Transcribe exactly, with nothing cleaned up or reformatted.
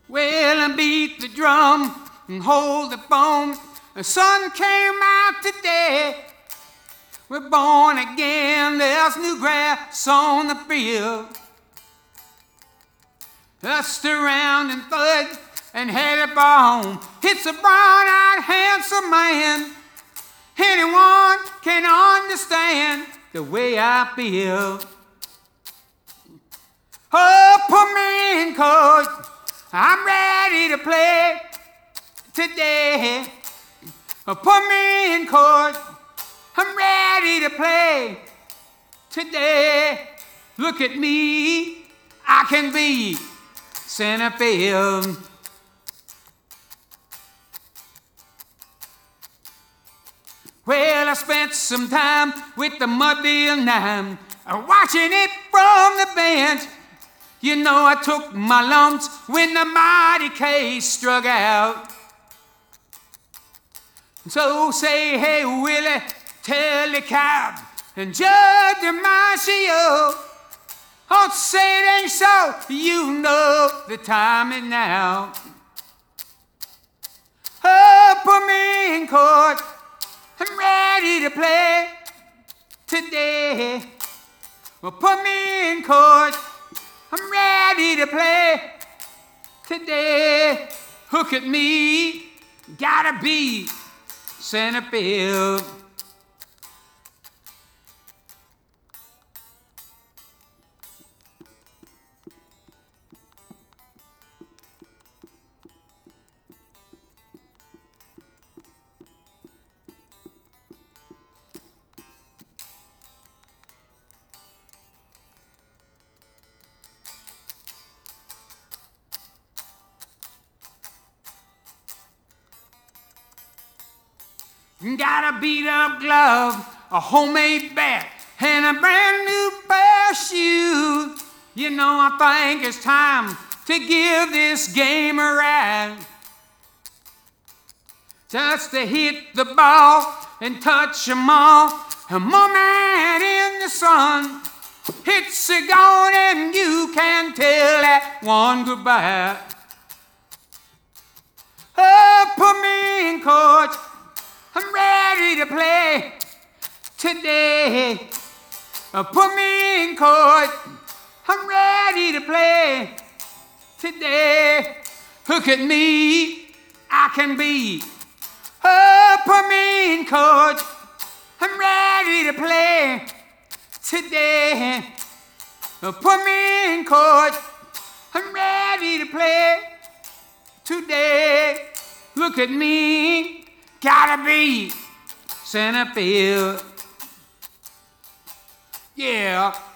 Well, I beat the drum and hold the phone. The sun came out today. We're born again, there's new grass on the field. Dust around and thud and headed for home. It's a brown-eyed, handsome man. Anyone can understand the way I feel. Oh, put me in, coach. I'm ready to play today. Oh, put me in, coach. I'm ready to play today. Look at me, I can be center field. Well, I spent some time with the Mudville Nine, watching it from the bench. You know I took my lumps when the mighty K struck out. So say, hey, Willie, tell the cab and Judge DiMaggio. Don't say it ain't so, you know the time is now. Oh, put me in court, I'm ready to play today. Well, put me in court, I'm ready to play today. Look at me, gotta be center field. Got a beat up glove, a homemade bat, and a brand new pair of shoes. You know, I think it's time to give this game a ride. Just to hit the ball and touch 'em all. A moment in the sun, it's a gone and you can tell that one goodbye. Oh, put me in, coach, I'm ready to play today. Uh, put me in, court. I'm ready to play today. Look at me, I can be. Oh, put me in, court. I'm ready to play today. Uh, put me in, court. I'm ready to play today. Look at me. Gotta be center field. Yeah.